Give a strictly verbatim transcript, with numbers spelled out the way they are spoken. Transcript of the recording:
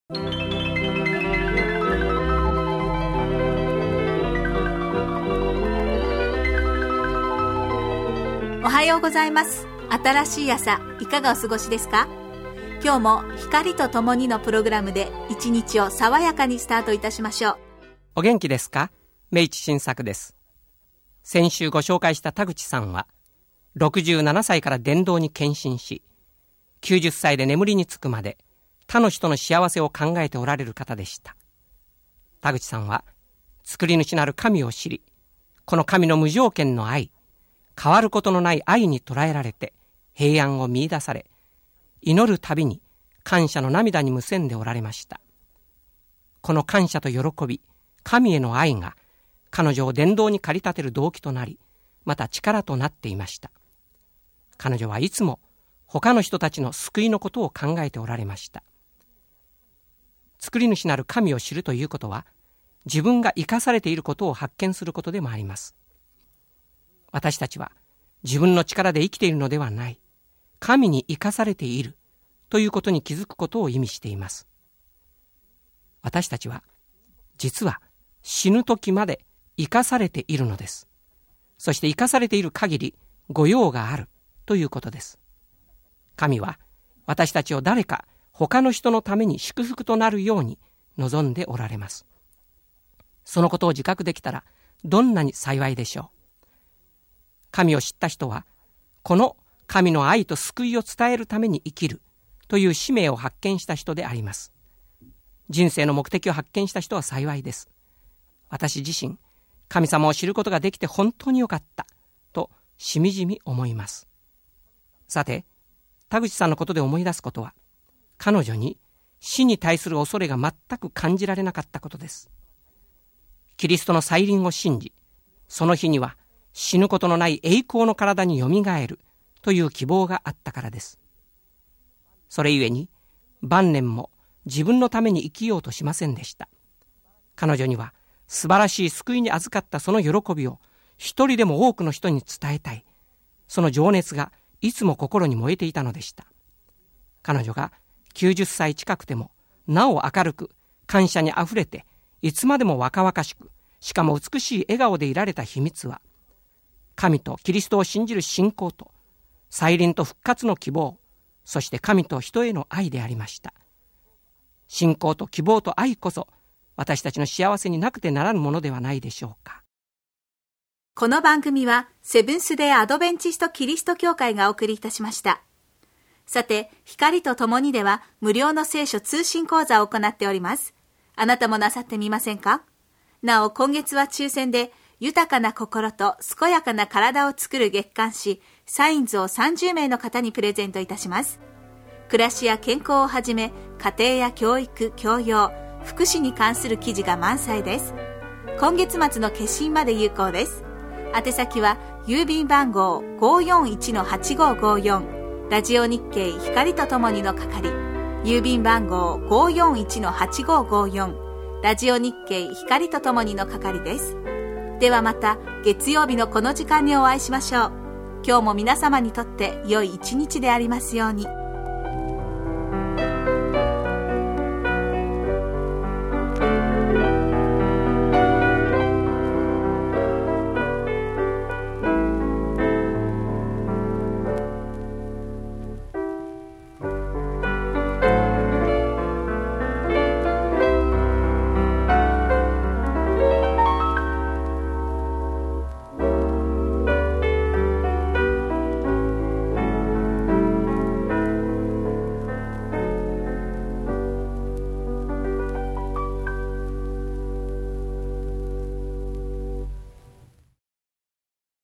おはようございます。新しい朝、いかがお過ごしですか？今日も光とともにのプログラムで一日を爽やかにスタートいたしましょう。 お元気ですか？明智新作です。先週ご紹介した田口さんはろくじゅうななさいから伝道に献身し、きゅうじゅっさいで眠りにつくまで他の人の幸せを考えておられる方でした。田口さんは作り主なる神を知り、この神の無条件の愛、変わることのない愛に捉えられて平安を見出され、祈るたびに感謝の涙にむせんでおられました。この感謝と喜び、神への愛が彼女を伝道に駆り立てる動機となり、また力となっていました。彼女はいつも他の人たちの救いのことを考えておられました。作り主なる神を知るということは、自分が生かされていることを発見することでもあります。私たちは自分の力で生きているのではない、神に生かされているということに気づくことを意味しています。私たちは実は死ぬ時まで生かされているのです。そして生かされている限り御用があるということです。神は私たちを誰か他の人のために祝福となるように望んでおられます。そのことを自覚できたらどんなに幸いでしょう。神を知った人は、この神の愛と救いを伝えるために生きるという使命を発見した人であります。人生の目的を発見した人は幸いです。私自身、神様を知ることができて本当によかったとしみじみ思います。さて、田口さんのことで思い出すことは、彼女に死に対する恐れが全く感じられなかったことです。キリストの再臨を信じ、その日には死ぬことのない栄光の体によみがえるという希望があったからです。それゆえに晩年も自分のために生きようとしませんでした。彼女には素晴らしい救いに預かったその喜びを一人でも多くの人に伝えたい、その情熱がいつも心に燃えていたのでした。彼女がきゅうじゅっさい近くてもなお明るく感謝にあふれて、いつまでも若々しく、しかも美しい笑顔でいられた秘密は、神とキリストを信じる信仰と再臨と復活の希望、そして神と人への愛でありました。信仰と希望と愛こそ私たちの幸せになくてならぬものではないでしょうか。 この番組はセブンス・デー・アドベンチスト・キリスト教会がお送りいたしました。さて、光とともにでは無料の聖書通信講座を行っております。あなたもなさってみませんか？なお、今月は抽選で豊かな心と健やかな体を作る月刊誌サインズをさんじゅうめいの方にプレゼントいたします。暮らしや健康をはじめ、家庭や教育、教養、福祉に関する記事が満載です。今月末の決心まで有効です。宛先は郵便番号 ごーよんいちのはちごーごーよん、ラジオ日経光とともにの係、郵便番号 ごーよんいちのはちごーごーよん、ラジオ日経光とともにの係です。ではまた月曜日のこの時間にお会いしましょう。今日も皆様にとって良い一日でありますように。